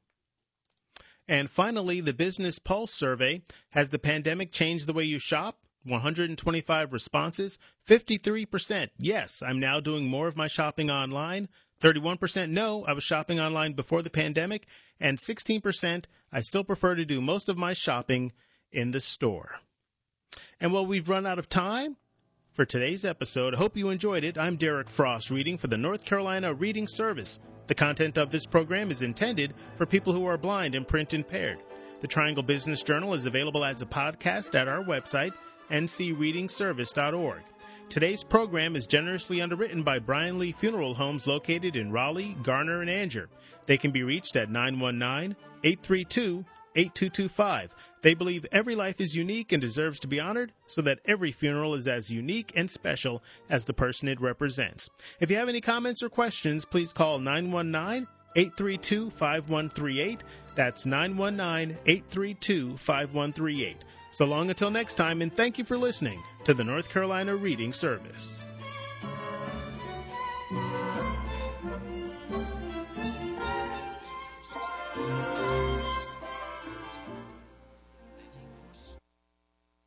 And finally, the Business Pulse survey, has the pandemic changed the way you shop? one hundred twenty-five responses, fifty-three percent, yes, I'm now doing more of my shopping online. thirty-one percent, no, I was shopping online before the pandemic. And sixteen percent, I still prefer to do most of my shopping in the store. And well, we've run out of time for today's episode. I hope you enjoyed it. I'm Derek Frost, reading for the North Carolina Reading Service. The content of this program is intended for people who are blind and print impaired. The Triangle Business Journal is available as a podcast at our website, n c reading service dot org. Today's program is generously underwritten by Brian Lee Funeral Homes located in Raleigh, Garner, and Anger. They can be reached at nine one nine, eight three two, eight two two five. They believe every life is unique and deserves to be honored, so that every funeral is as unique and special as the person it represents. If you have any comments or questions, please call nine one nine, eight three two, five one three eight. That's nine one nine, eight three two, five one three eight. So long until next time, and thank you for listening to the North Carolina Reading Service.